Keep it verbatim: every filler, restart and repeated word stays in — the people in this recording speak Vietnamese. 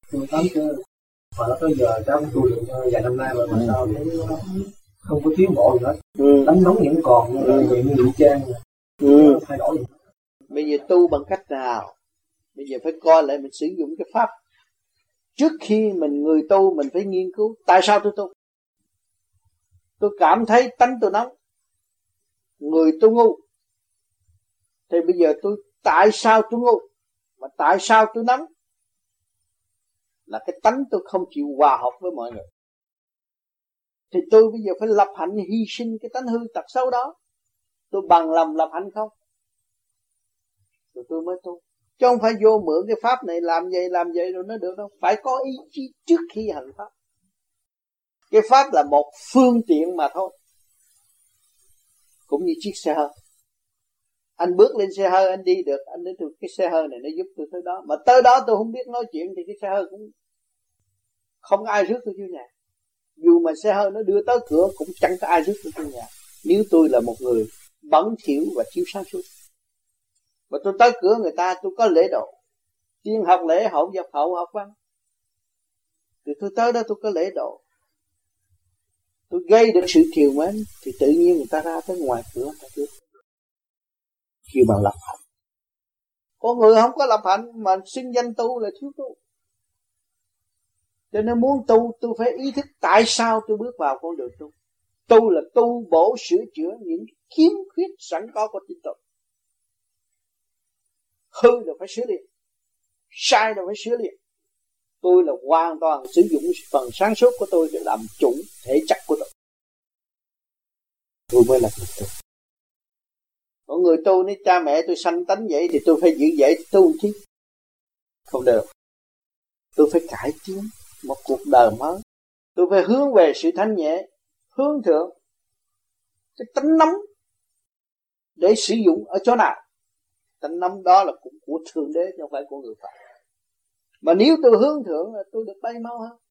tôi tám chưa mà nó tới giờ cháu cũng tu được vài năm nay rồi mà sao thấy không có tiến bộ gì hết. Ừ. Đánh nóng vẫn còn nhưng mà miệng như trang ừ. Thay đổi gì. Bây giờ tu bằng cách nào? Bây giờ phải coi lại mình sử dụng cái pháp. Trước khi mình người tu mình phải nghiên cứu tại sao tôi tu. Tôi cảm thấy tánh tôi nóng, người tôi ngu, thì bây giờ tôi tại sao tôi ngu mà tại sao tôi nóng? Là cái tánh tôi không chịu hòa hợp với mọi người. Thì tôi bây giờ phải lập hạnh hy sinh cái tánh hư tật xấu đó. Tôi bằng lòng lập hạnh không? Rồi tôi mới tu. Chứ không phải vô mượn cái pháp này làm vậy làm vậy rồi nó được đâu. Phải có ý chí trước khi hành pháp. Cái pháp là một phương tiện mà thôi. Cũng như chiếc xe hơi. Anh bước lên xe hơi anh đi được, anh đến từ cái xe hơi này nó giúp tôi tới đó. Mà tới đó tôi không biết nói chuyện thì cái xe hơi cũng không ai rước tôi vô nhà. Dù mà xe hơi nó đưa tới cửa cũng chẳng có ai rước tôi vô nhà. Nếu tôi là một người bẩn thỉu và thiếu sáng suốt. Mà tôi tới cửa người ta tôi có lễ độ. Tiên học lễ hậu dập hậu học văn. Thì tôi tới đó tôi có lễ độ. Tôi gây được sự triều mến thì tự nhiên người ta ra tới ngoài cửa người ta biết. Khi mà lập hạnh. Có người không có lập hạnh mà xưng danh tu là thiếu tu. Cho nên muốn tu tôi phải ý thức tại sao tôi bước vào con đường tu. Tu là tu bổ sửa chữa những khiếm khuyết sẵn có của chính tôi. Hư là phải sửa liền, sai là phải sửa liền. Tôi là hoàn toàn sử dụng phần sáng suốt của tôi để làm chủ thể chất của tôi. Tôi mới là người tu. Có người tu nếu cha mẹ tôi sanh tánh vậy thì tôi phải giữ vậy tu chứ. Không được. Tôi phải cải tiến một cuộc đời mới. Tôi phải hướng về sự thanh nhẹ, hướng thượng. Cái tánh nóng để sử dụng ở chỗ nào? Tánh nóng đó là của Thượng Đế chứ không phải của người Phật. Mà nếu tôi hướng thượng là tôi được bay mau hơn.